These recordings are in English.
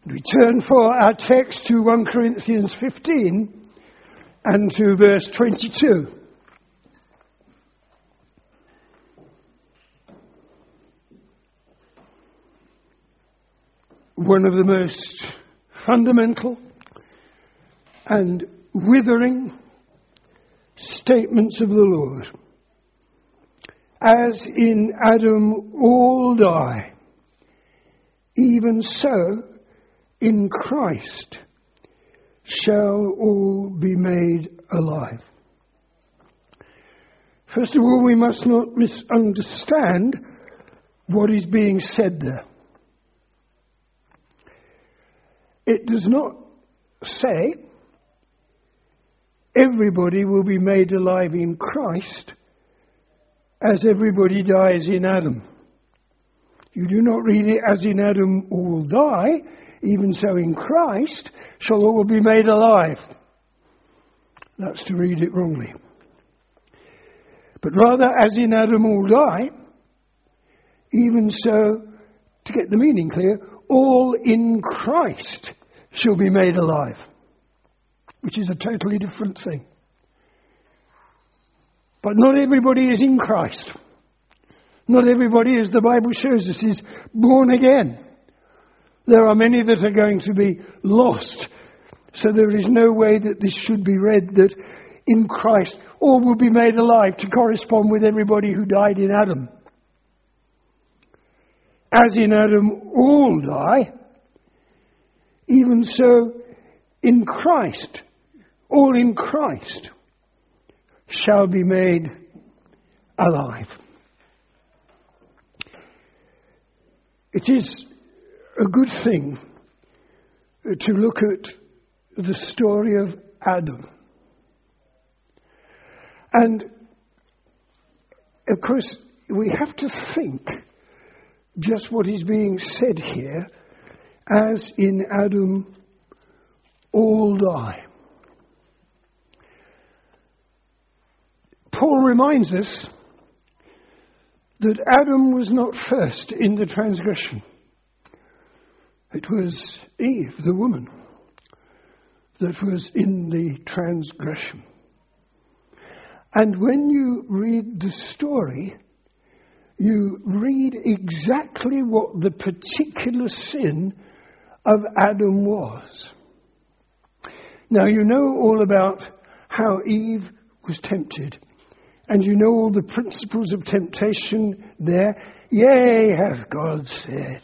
We turn for our text to 1 Corinthians 15 and to verse 22. One of the most fundamental and withering statements of the Lord. As in Adam all die, even so in Christ shall all be made alive. First of all, we must not misunderstand what is being said there. It does not say everybody will be made alive in Christ as everybody dies in Adam. You do not read it as in Adam all die, even so in Christ shall all be made alive. That's to read it wrongly. But rather, as in Adam all die, even so, to get the meaning clear, all in Christ shall be made alive. Which is a totally different thing. But not everybody is in Christ. Not everybody, as the Bible shows us, is born again. There are many that are going to be lost. So there is no way that this should be read that in Christ all will be made alive to correspond with everybody who died in Adam. As in Adam all die, even so in Christ, all in Christ shall be made alive. It is a good thing to look at the story of Adam. And, of course, we have to think just what is being said here, as in Adam all die. Paul reminds us that Adam was not first in the transgression. It was Eve, the woman, that was in the transgression. And when you read the story, you read exactly what the particular sin of Adam was. Now, you know all about how Eve was tempted. And you know all the principles of temptation there. Yea, hath God said.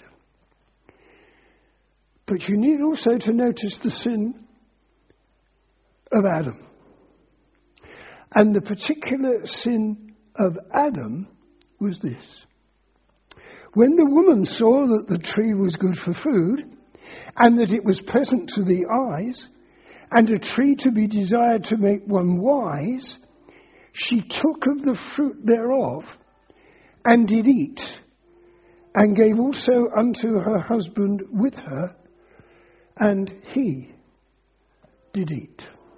But you need also to notice the sin of Adam. And the particular sin of Adam was this. When the woman saw that the tree was good for food, and that it was pleasant to the eyes, and a tree to be desired to make one wise, she took of the fruit thereof, and did eat, and gave also unto her husband with her, and he did eat.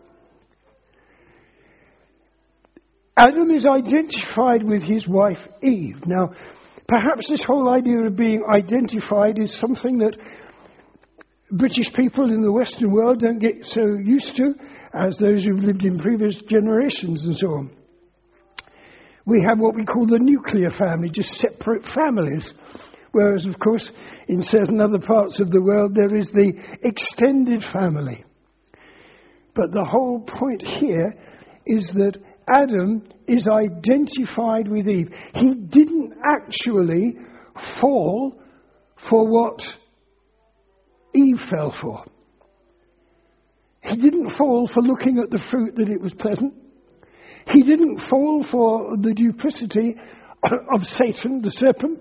Adam is identified with his wife Eve. Now, perhaps this whole idea of being identified is something that British people in the Western world don't get so used to as those who've lived in previous generations and so on. We have what we call the nuclear family, just separate families. Whereas, of course, in certain other parts of the world, there is the extended family. But the whole point here is that Adam is identified with Eve. He didn't actually fall for what Eve fell for. He didn't fall for looking at the fruit that it was pleasant. He didn't fall for the duplicity of Satan, the serpent.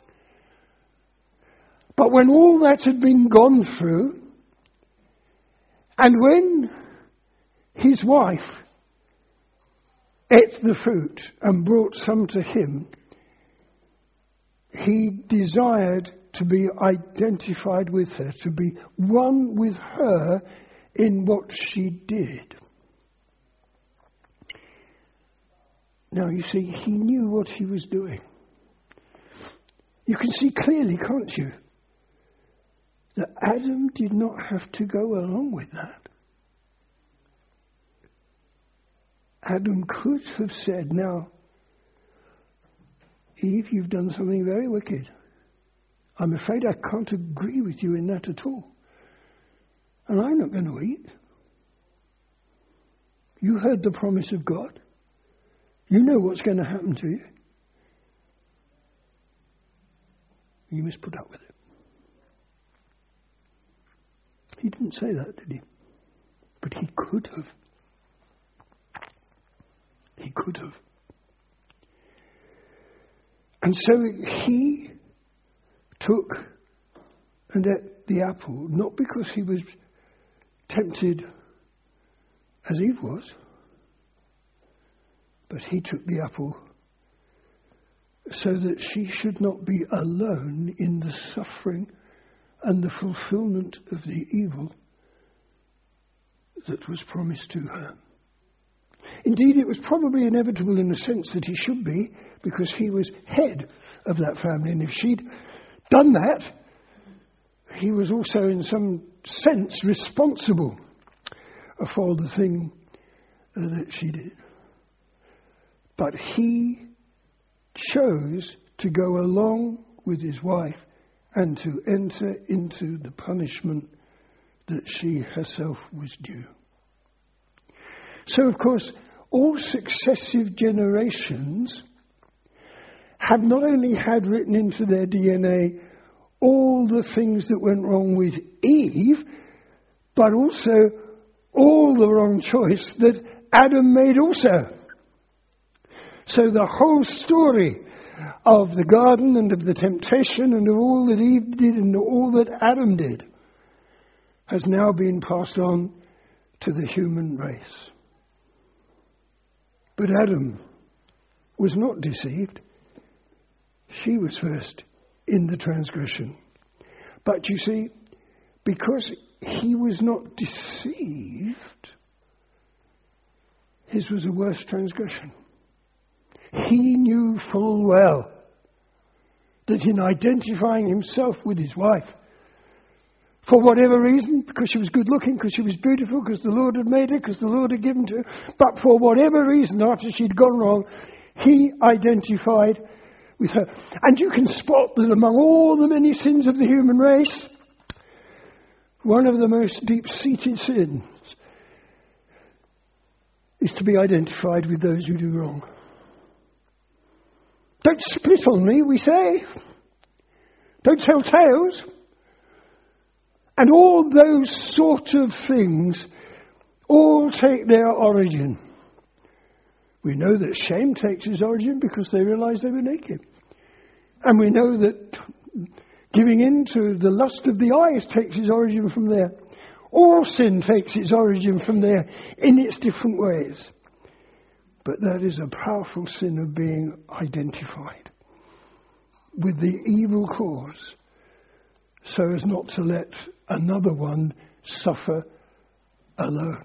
But when all that had been gone through, and when his wife ate the fruit and brought some to him, he desired to be identified with her, to be one with her in what she did. Now, you see, he knew what he was doing. You can see clearly, can't you, that Adam did not have to go along with that. Adam could have said, now, Eve, you've done something very wicked. I'm afraid I can't agree with you in that at all. And I'm not going to eat. You heard the promise of God. You know what's going to happen to you. You must put up with it. He didn't say that, did he? But he could have. He could have. And so he took and ate the apple, not because he was tempted as Eve was, but he took the apple so that she should not be alone in the suffering and the fulfillment of the evil that was promised to her. Indeed, it was probably inevitable in the sense that he should be, because he was head of that family. And if she'd done that, he was also in some sense responsible for the thing that she did. But he chose to go along with his wife and to enter into the punishment that she herself was due. So, of course, all successive generations have not only had written into their DNA all the things that went wrong with Eve, but also all the wrong choice that Adam made also. So the whole story of the garden and of the temptation and of all that Eve did and all that Adam did has now been passed on to the human race. But Adam was not deceived. She was first in the transgression. But you see, because he was not deceived, his was a worse transgression. He knew full well that in identifying himself with his wife, for whatever reason, because she was good looking, because she was beautiful, because the Lord had made her, because the Lord had given to her, but for whatever reason, after she'd gone wrong, he identified with her. And you can spot that among all the many sins of the human race, one of the most deep-seated sins is to be identified with those who do wrong. Don't split on me, we say. Don't tell tales. And all those sort of things all take their origin. We know that shame takes its origin because they realized they were naked. And we know that giving in to the lust of the eyes takes its origin from there. All sin takes its origin from there in its different ways. But that is a powerful sin of being identified with the evil cause, so as not to let another one suffer alone.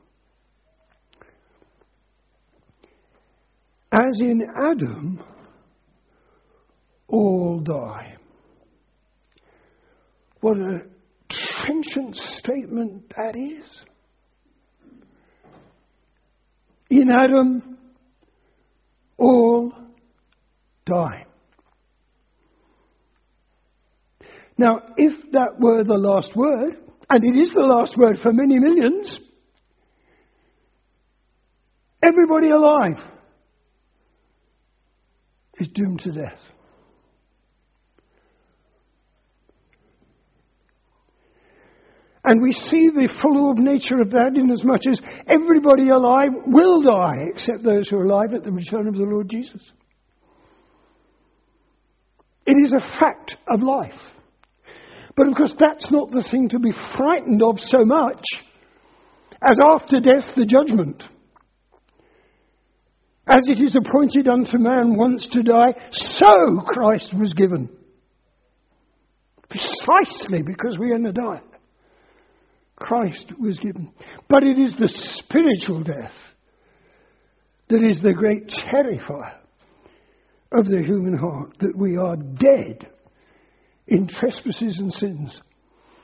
As in Adam, all die. What a trenchant statement that is. In Adam, all die. Now, if that were the last word, and it is the last word for many millions, everybody alive is doomed to death. And we see the full nature of that in as much as everybody alive will die, except those who are alive at the return of the Lord Jesus. It is a fact of life. But of course that's not the thing to be frightened of so much as after death the judgment. As it is appointed unto man once to die, so Christ was given. Precisely because we are going to die. Christ was given. But it is the spiritual death that is the great terrifier of the human heart, that we are dead in trespasses and sins,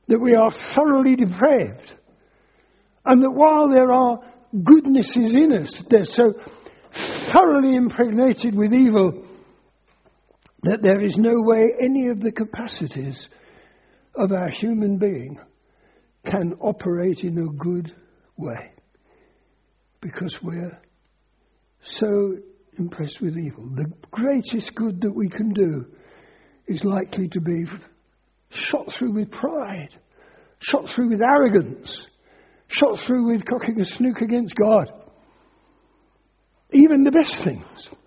that we are thoroughly depraved, and that while there are goodnesses in us, they're so thoroughly impregnated with evil that there is no way any of the capacities of our human being can operate in a good way, because we're so impressed with evil. The greatest good that we can do is likely to be shot through with pride, shot through with arrogance, shot through with cocking a snook against God. Even the best things,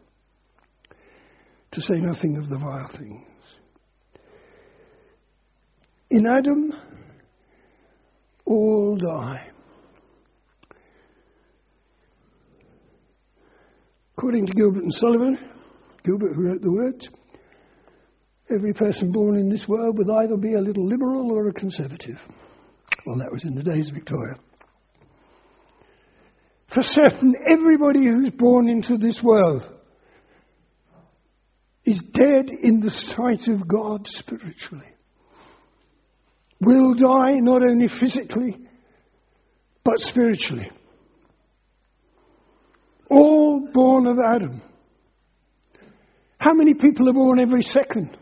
to say nothing of the vile things. In Adam, all die. According to Gilbert and Sullivan, Gilbert who wrote the words, every person born in this world will either be a little liberal or a conservative. Well, that was in the days of Victoria. For certain, everybody who's born into this world is dead in the sight of God spiritually. Will die not only physically, but spiritually. All born of Adam. How many people are born every second?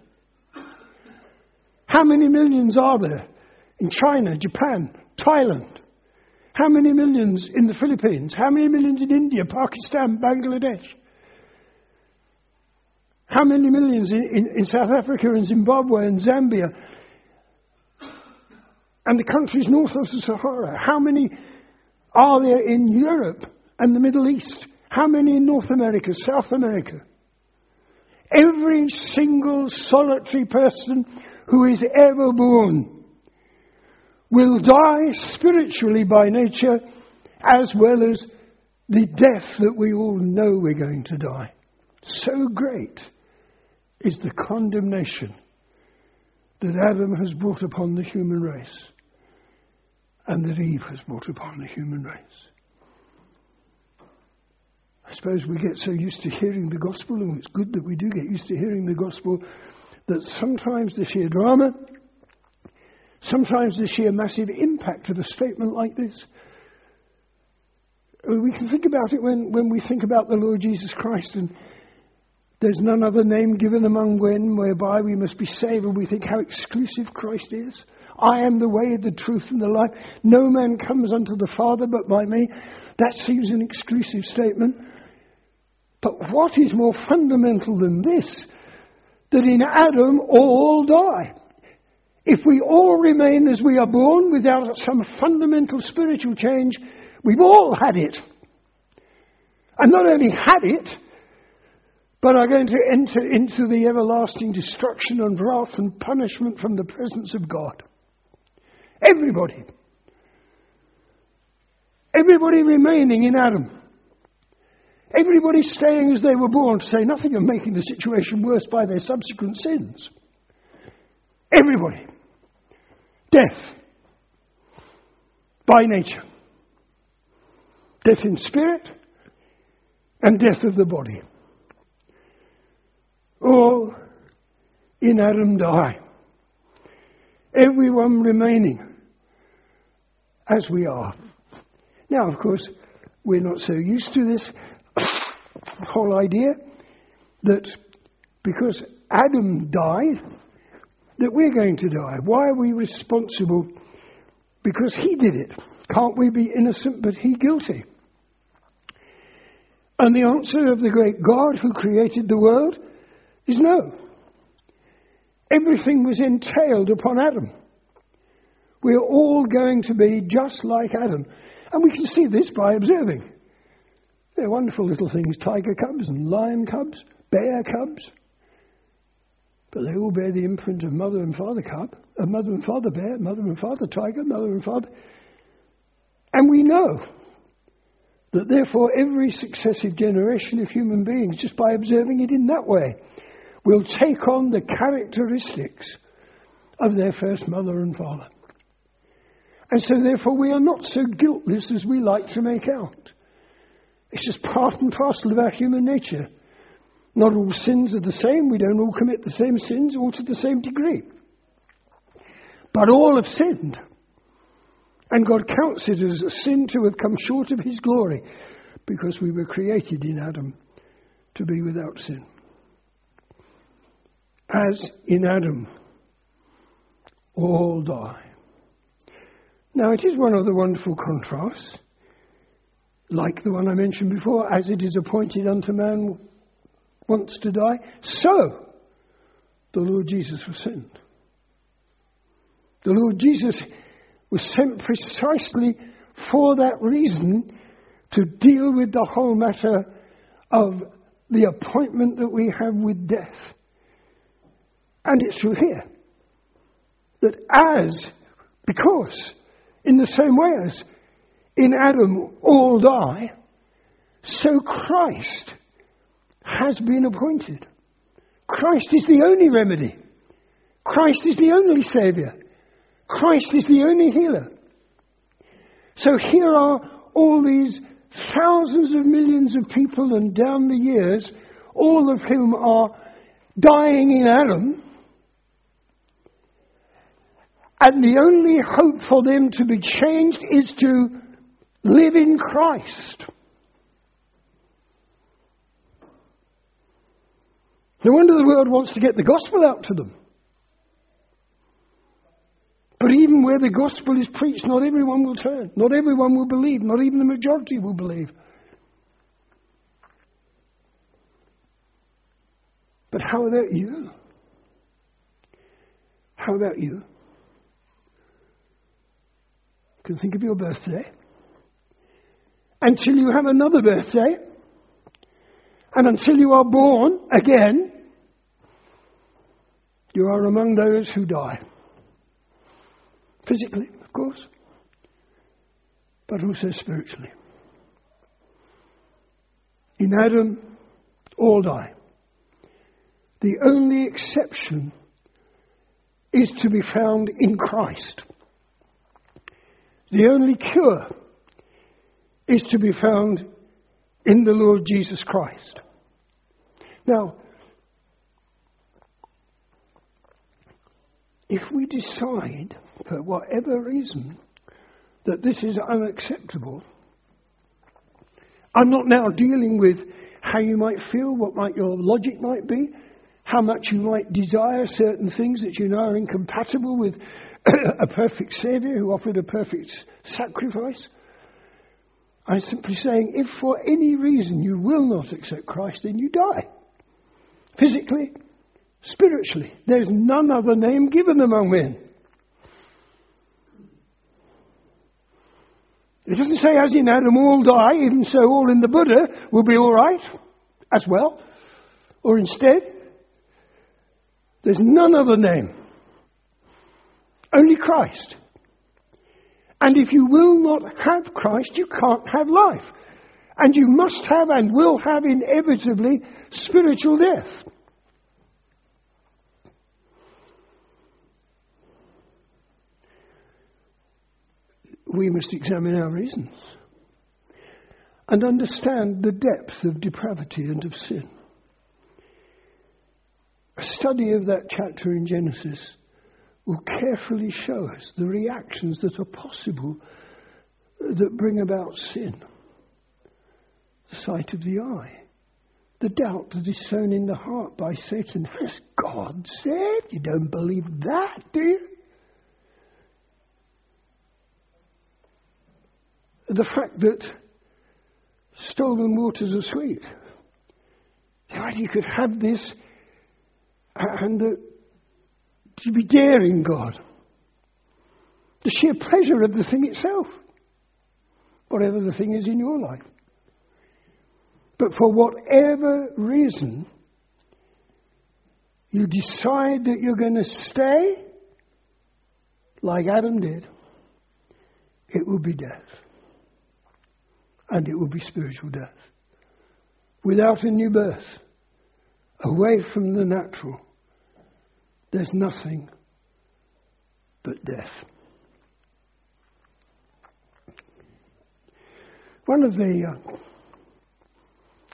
How many millions are there in China, Japan, Thailand? How many millions in the Philippines? How many millions in India, Pakistan, Bangladesh? How many millions in South Africa and Zimbabwe and Zambia and the countries north of the Sahara? How many are there in Europe and the Middle East? How many in North America, South America? Every single solitary person who is ever born will die spiritually by nature, as well as the death that we all know we're going to die. So great is the condemnation that Adam has brought upon the human race, and that Eve has brought upon the human race. I suppose we get so used to hearing the gospel, and it's good that we do get used to hearing the gospel, that sometimes the sheer drama, sometimes the sheer massive impact of a statement like this, we can think about it when we think about the Lord Jesus Christ, and there's none other name given among men whereby we must be saved, and we think how exclusive Christ is. I am the way, the truth, and the life. No man comes unto the Father but by me. That seems an exclusive statement. But what is more fundamental than this? That in Adam all die. If we all remain as we are born without some fundamental spiritual change, we've all had it. And not only had it, but are going to enter into the everlasting destruction and wrath and punishment from the presence of God. Everybody. Everybody remaining in Adam. Everybody staying as they were born, to say nothing of making the situation worse by their subsequent sins. Everybody. Death. By nature. Death in spirit and death of the body. All in Adam die. Everyone remaining as we are. Now, of course, we're not so used to this whole idea that because Adam died, that we're going to die. Why are we responsible? Because he did it. Can't we be innocent but he guilty? And the answer of the great God who created the world is no. Everything was entailed upon Adam. We're all going to be just like Adam. And we can see this by observing. They're wonderful little things, tiger cubs and lion cubs, bear cubs. But they all bear the imprint of mother and father cub, of mother and father bear, mother and father tiger, mother and father. And we know that therefore every successive generation of human beings, just by observing it in that way, will take on the characteristics of their first mother and father. And so therefore we are not so guiltless as we like to make out. It's just part and parcel of our human nature. Not all sins are the same. We don't all commit the same sins or to the same degree. But all have sinned. And God counts it as a sin to have come short of his glory, because we were created in Adam to be without sin. As in Adam, all die. Now, it is one of the wonderful contrasts, like the one I mentioned before, as it is appointed unto man once to die, so the Lord Jesus was sent. The Lord Jesus was sent precisely for that reason, to deal with the whole matter of the appointment that we have with death. And it's true here that because in the same way as in Adam all die, so Christ has been appointed. Christ is the only remedy. Christ is the only Saviour. Christ is the only healer. So here are all these thousands of millions of people, and down the years, all of whom are dying in Adam. And the only hope for them to be changed is to live in Christ. No wonder the world wants to get the gospel out to them. But even where the gospel is preached, not everyone will turn. Not everyone will believe. Not even the majority will believe. But how about you? How about you? You can think of your birthday. Until you have another birthday. And until you are born again, you are among those who die. Physically, of course, but also spiritually. In Adam, all die. The only exception is to be found in Christ. The only cure is to be found in the Lord Jesus Christ. Now, if we decide, for whatever reason, that this is unacceptable, I'm not now dealing with how you might feel, what your logic might be, how much you might desire certain things that you know are incompatible with a perfect Saviour who offered a perfect sacrifice. I'm simply saying, if for any reason you will not accept Christ, then you die. Physically, spiritually. There's none other name given among men. It doesn't say, as in Adam all die, even so all in the Buddha will be all right as well. Or instead, there's none other name. Only Christ. And if you will not have Christ, you can't have life. And you must have and will have inevitably spiritual death. We must examine our reasons and understand the depth of depravity and of sin. A study of that chapter in Genesis will carefully show us the reactions that are possible that bring about sin. The sight of the eye, the doubt that is sown in the heart by Satan. Has God said? You don't believe that, do you? The fact that stolen waters are sweet. That you could have this and that to be daring God. The sheer pleasure of the thing itself. Whatever the thing is in your life. But for whatever reason, you decide that you're going to stay like Adam did, it will be death. And it will be spiritual death. Without a new birth, away from the natural, there's nothing but death. One of the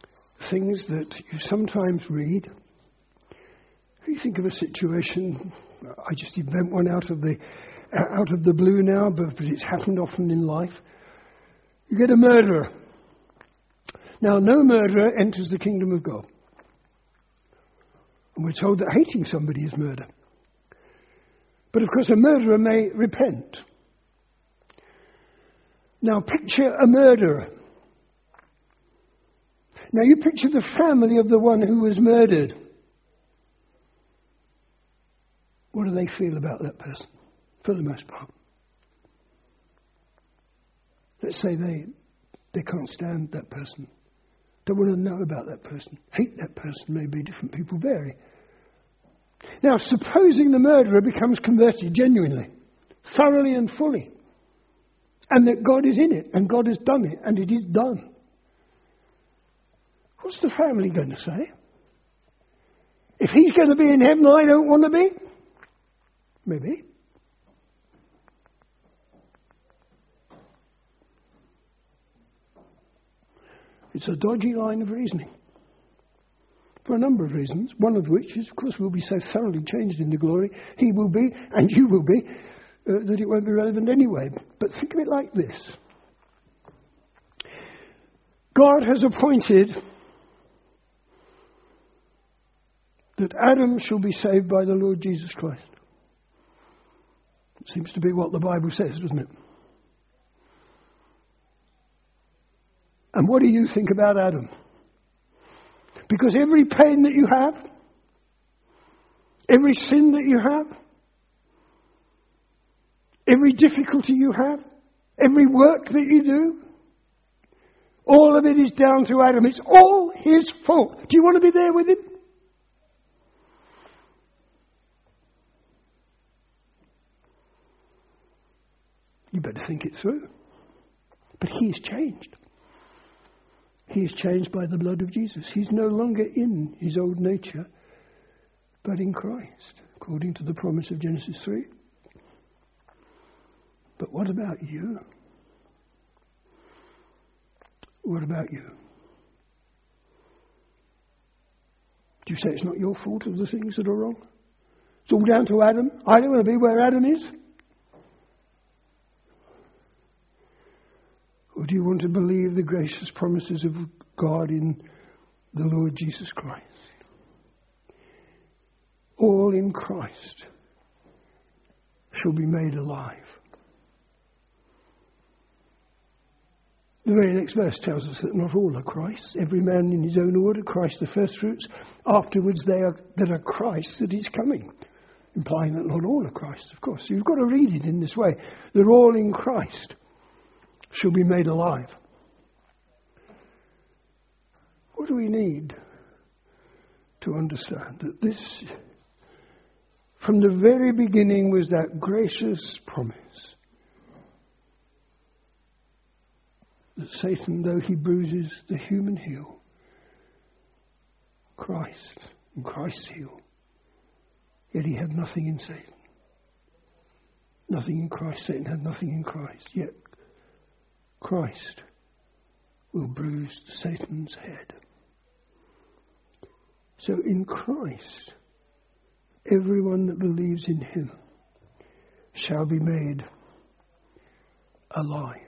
things that you sometimes read, you think of a situation I just invent one out of the blue now, but it's happened often in life. You get a murderer. Now, no murderer enters the kingdom of God. And we're told that hating somebody is murder. But of course, a murderer may repent. Now, picture a murderer. Now, you picture the family of the one who was murdered. What do they feel about that person, for the most part? Let's say they can't stand that person. Don't want to know about that person. Hate that person. Maybe different people vary. Now, supposing the murderer becomes converted genuinely, thoroughly and fully, and that God is in it, and God has done it, and it is done. What's the family going to say? If he's going to be in heaven, I don't want to be? Maybe. It's a dodgy line of reasoning. For a number of reasons, one of which is, of course, we'll be so thoroughly changed into glory, he will be, and you will be, that it won't be relevant anyway. But think of it like this. God has appointed that Adam shall be saved by the Lord Jesus Christ. It seems to be what the Bible says, doesn't it? And what do you think about Adam? Because every pain that you have, every sin that you have, every difficulty you have, every work that you do, all of it is down to Adam. It's all his fault. Do you want to be there with him? You better think it through. But he is changed. He is changed by the blood of Jesus. He's no longer in his old nature, but in Christ, according to the promise of Genesis 3. But what about you? What about you? Do you say it's not your fault of the things that are wrong? It's all down to Adam. I don't want to be where Adam is. Or do you want to believe the gracious promises of God in the Lord Jesus Christ? All in Christ shall be made alive. The very next verse tells us that not all are Christ's. Every man in his own order, Christ the first fruits. Afterwards that are Christ that is coming. Implying that not all are Christ, of course. So you've got to read it in this way. They're all in Christ shall be made alive. What do we need to understand? That this, from the very beginning, was that gracious promise that Satan, though he bruises the human heel, Christ and Christ's heel, yet he had nothing in Satan. Nothing in Christ. Satan had nothing in Christ. Yet Christ will bruise Satan's head. So in Christ, everyone that believes in him shall be made alive.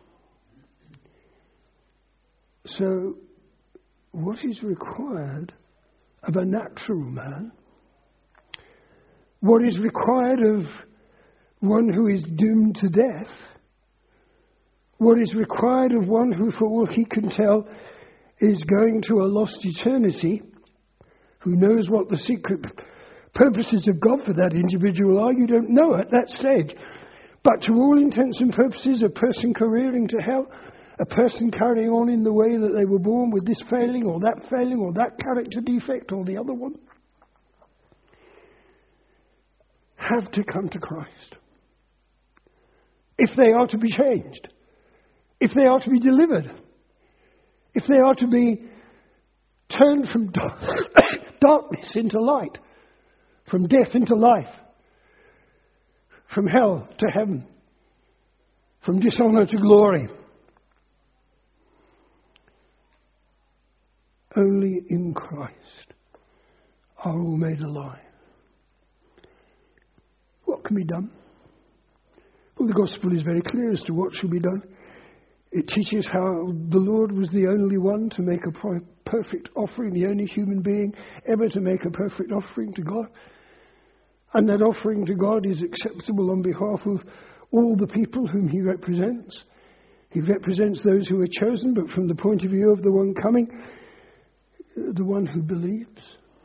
So what is required of a natural man, what is required of one who is doomed to death, what is required of one who, for all he can tell, is going to a lost eternity, who knows what the secret purposes of God for that individual are, you don't know at that stage. But to all intents and purposes, a person careering to hell, a person carrying on in the way that they were born with this failing or that character defect or the other one, have to come to Christ. If they are to be changed, if they are to be delivered, if they are to be turned from darkness into light, from death into life, from hell to heaven, from dishonour to glory. Only in Christ are all made alive. What can be done? Well, the gospel is very clear as to what should be done. It teaches how the Lord was the only one to make a perfect offering, the only human being ever to make a perfect offering to God. And that offering to God is acceptable on behalf of all the people whom he represents. He represents those who are chosen, but from the point of view of the one coming, the one who believes.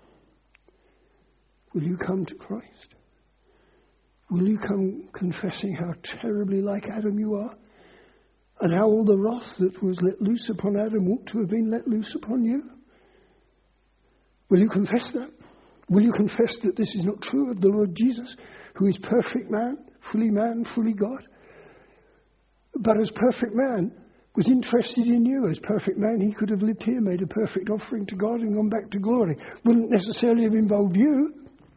Will you come to Christ? Will you come confessing how terribly like Adam you are? And how all the wrath that was let loose upon Adam ought to have been let loose upon you? Will you confess that? Will you confess that this is not true of the Lord Jesus, who is perfect man, fully God? But as perfect man, was interested in you. As perfect man, he could have lived here, made a perfect offering to God and gone back to glory. Wouldn't necessarily have involved you.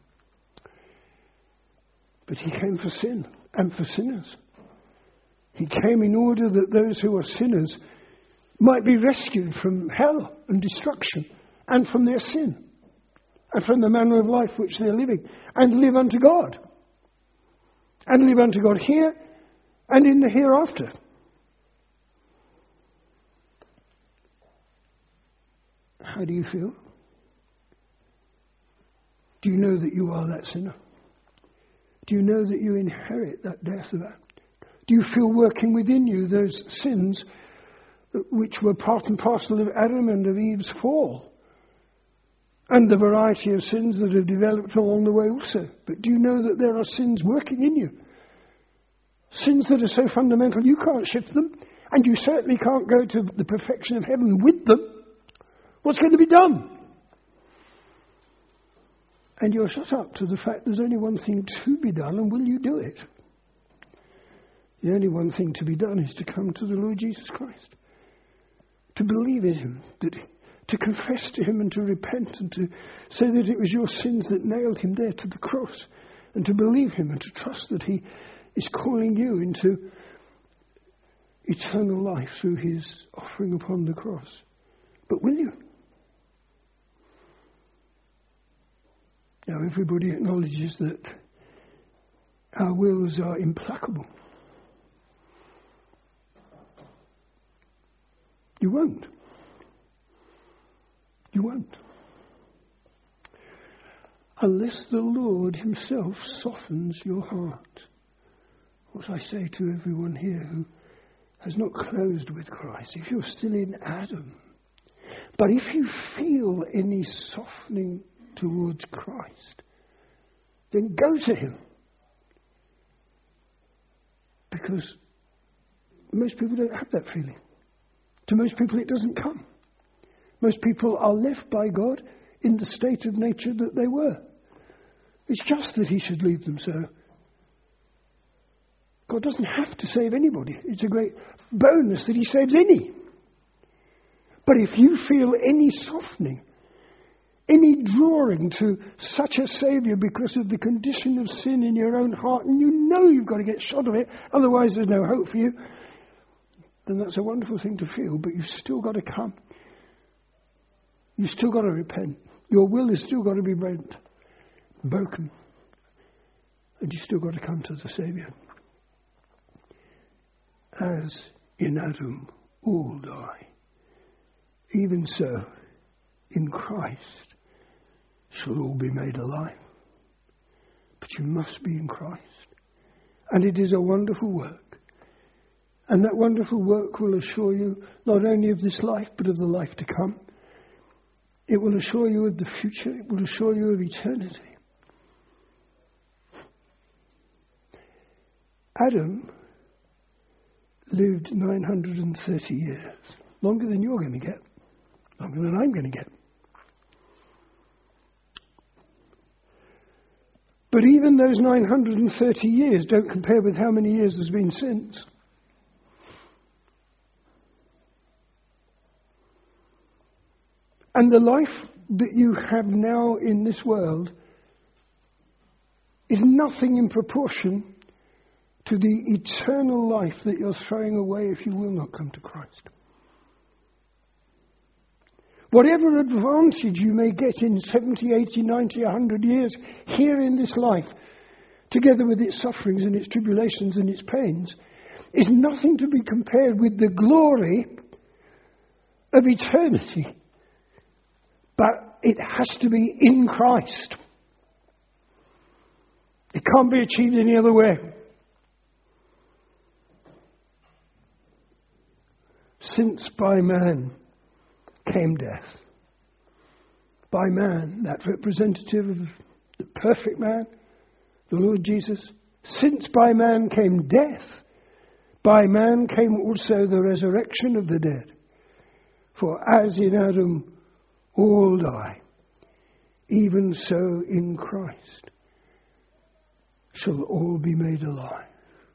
But he came for sin and for sinners. He came in order that those who are sinners might be rescued from hell and destruction and from their sin and from the manner of life which they're living, and live unto God. And live unto God here and in the hereafter. How do you feel? Do you know that you are that sinner? Do you know that you inherit that death of Adam? Do you feel working within you those sins which were part and parcel of Adam and of Eve's fall? And the variety of sins that have developed along the way also. But do you know that there are sins working in you? Sins that are so fundamental you can't shift them. And you certainly can't go to the perfection of heaven with them. What's going to be done? And you're shut up to the fact there's only one thing to be done, and will you do it? The only one thing to be done is to come to the Lord Jesus Christ. To believe in him, to confess to him and to repent and to say that it was your sins that nailed him there to the cross, and to believe him and to trust that he is calling you into eternal life through his offering upon the cross. But will you? Now, everybody acknowledges that our wills are implacable. You won't. You won't. Unless the Lord himself softens your heart. What I say to everyone here who has not closed with Christ, if you're still in Adam, but if you feel any softening towards Christ, then go to him. Because most people don't have that feeling. To most people it doesn't come. Most people are left by God in the state of nature that they were. It's just that he should leave them so. God doesn't have to save anybody. It's a great bonus that he saves any. But if you feel any softening, any drawing to such a Saviour because of the condition of sin in your own heart, and you know you've got to get shot of it, otherwise there's no hope for you, then that's a wonderful thing to feel, but you've still got to come. You've still got to repent. Your will has still got to be rent, broken, and you've still got to come to the Saviour. As in Adam all die, even so in Christ shall all be made alive. But you must be in Christ. And it is a wonderful work. And that wonderful work will assure you not only of this life, but of the life to come. It will assure you of the future. It will assure you of eternity. Adam lived 930 years. Longer than you're going to get. Longer than I'm going to get. But even those 930 years don't compare with how many years there's been since. And the life that you have now in this world is nothing in proportion to the eternal life that you're throwing away if you will not come to Christ. Whatever advantage you may get in 70, 80, 90, 100 years here in this life, together with its sufferings and its tribulations and its pains, is nothing to be compared with the glory of eternity. But it has to be in Christ. It can't be achieved any other way. Since by man came death. By man, that representative of the perfect man, the Lord Jesus. Since by man came death, by man came also the resurrection of the dead. For as in Adam all die, even so in Christ shall all be made alive.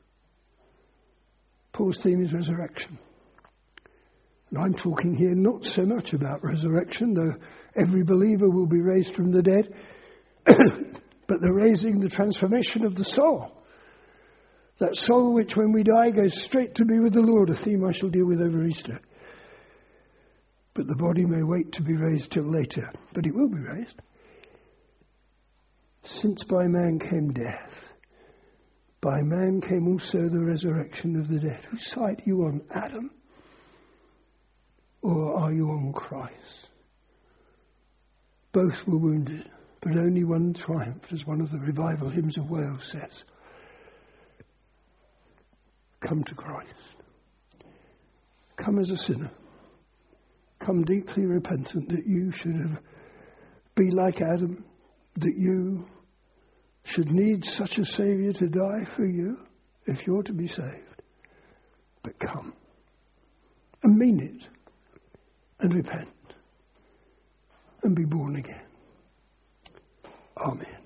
Paul's theme is resurrection. And I'm talking here not so much about resurrection, though every believer will be raised from the dead, but the raising, the transformation of the soul. That soul which when we die goes straight to be with the Lord, a theme I shall deal with over Easter. But the body may wait to be raised till later, but it will be raised. Since by man came death, by man came also the resurrection of the dead. Whose side are you on, Adam? Or are you on Christ? Both were wounded, but only one triumphed, as one of the revival hymns of Wales says. Come to Christ. Come as a sinner. Come deeply repentant that you should be like Adam, that you should need such a Saviour to die for you if you're to be saved. But come and mean it and repent and be born again. Amen.